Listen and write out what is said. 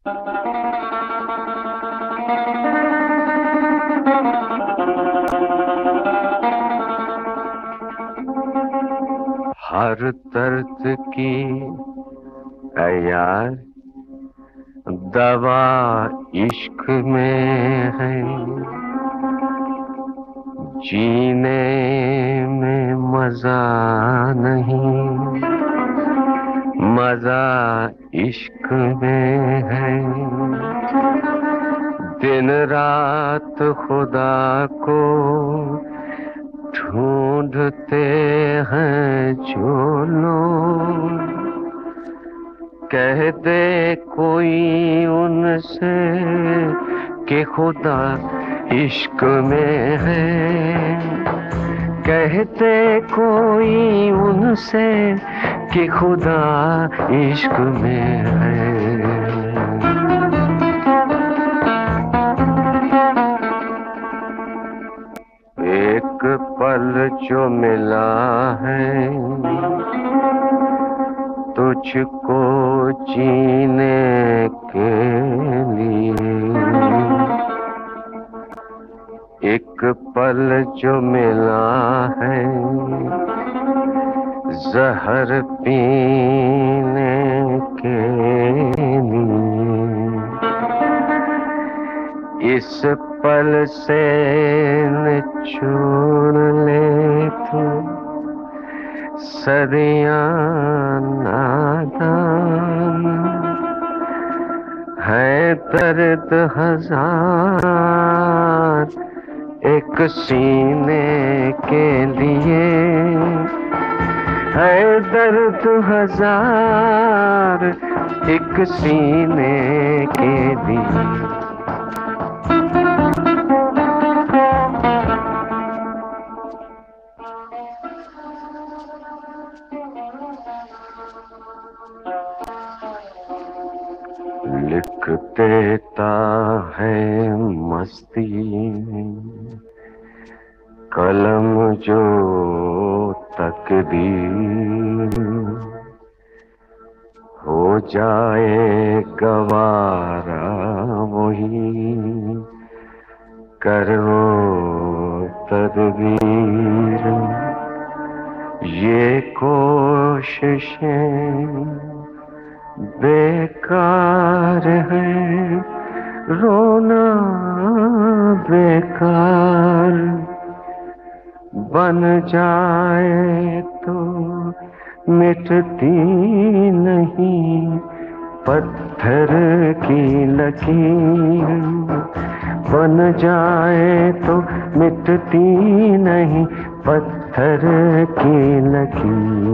हर दर्द की है यार दवा इश्क में है। जीने में मजा नहीं, मजा इश्क में है। दिन रात खुदा को ढूंढते हैं जो लोग, कह दे कोई उनसे कि खुदा इश्क में है। कहते कोई उनसे कि खुदा इश्क में है। एक पल जो मिला है तुझको जीने के लिए, एक पल जो मिला है जहर पीने के लिए। इस पल से निचोड़ ले तू सदियां नादान, है दर्द हजार एक सीने के लिए, है दर्द हजार एक सीने के लिए। लिख देता है मस्ती में कलम जो तकदीर, हो जाए गवारा वही करो तदबीर। ये कोशिशें बेकार है, रोना बेकार, बन जाए तो मिटती नहीं पत्थर की लकीर, बन जाए तो मिटती नहीं पत्थर की लकीर।